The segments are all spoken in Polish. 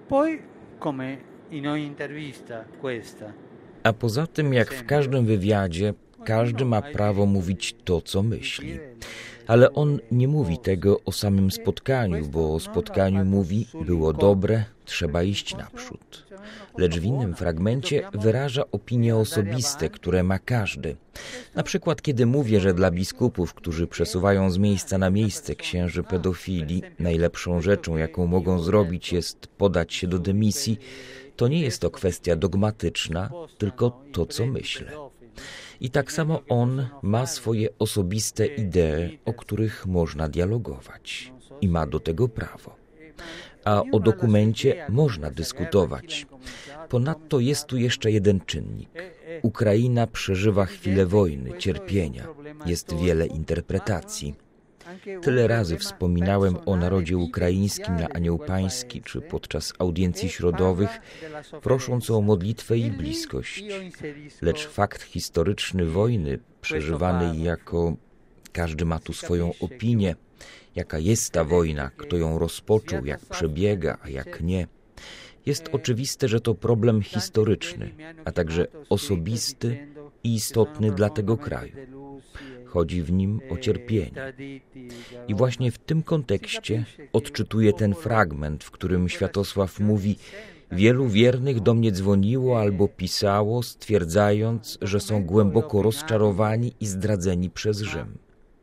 Poi, come in ogni intervista, questa. A poza tym, jak w każdym wywiadzie, każdy ma prawo mówić to, co myśli. Ale on nie mówi tego o samym spotkaniu, bo o spotkaniu mówi: było dobre, trzeba iść naprzód. Lecz w innym fragmencie wyraża opinie osobiste, które ma każdy. Na przykład, kiedy mówię, że dla biskupów, którzy przesuwają z miejsca na miejsce księży pedofili, najlepszą rzeczą, jaką mogą zrobić, jest podać się do dymisji, to nie jest to kwestia dogmatyczna, tylko to, co myślę. I tak samo on ma swoje osobiste idee, o których można dialogować. I ma do tego prawo. A o dokumencie można dyskutować. Ponadto jest tu jeszcze jeden czynnik. Ukraina przeżywa chwilę wojny, cierpienia. Jest wiele interpretacji. Tyle razy wspominałem o narodzie ukraińskim na Anioł Pański czy podczas audiencji środowych, prosząc o modlitwę i bliskość. Lecz fakt historyczny wojny, przeżywanej jako każdy ma tu swoją opinię, jaka jest ta wojna, kto ją rozpoczął, jak przebiega, a jak nie. Jest oczywiste, że to problem historyczny, a także osobisty i istotny dla tego kraju. Chodzi w nim o cierpienie. I właśnie w tym kontekście odczytuję ten fragment, w którym Światosław mówi: wielu wiernych do mnie dzwoniło albo pisało, stwierdzając, że są głęboko rozczarowani i zdradzeni przez Rzym.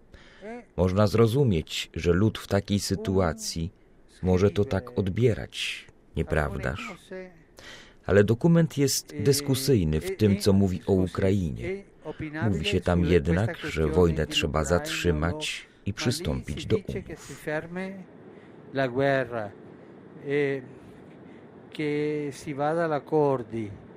Można zrozumieć, że lud w takiej sytuacji może to tak odbierać, nieprawdaż? Ale dokument jest dyskusyjny w tym, co mówi o Ukrainie. Mówi się tam jednak, że wojnę trzeba zatrzymać i przystąpić do umów. Che si vada all'accordi